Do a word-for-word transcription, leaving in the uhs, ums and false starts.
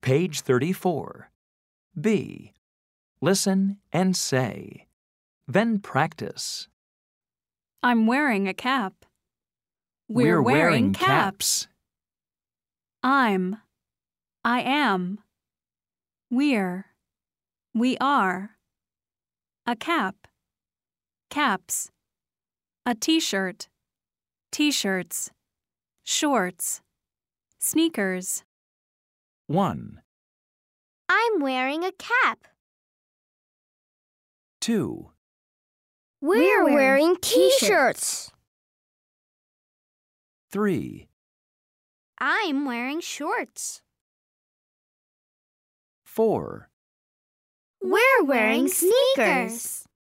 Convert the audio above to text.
Page thirty-four. B. Listen and say. Then practice. I'm wearing a cap. We're wearing caps. I'm. I am. We're. We are. A cap. Caps. A t-shirt. T-shirts. Shorts. Sneakers. One. I'm wearing a cap. Two. We're wearing t-shirts. Three. I'm wearing shorts. Four. We're wearing sneakers.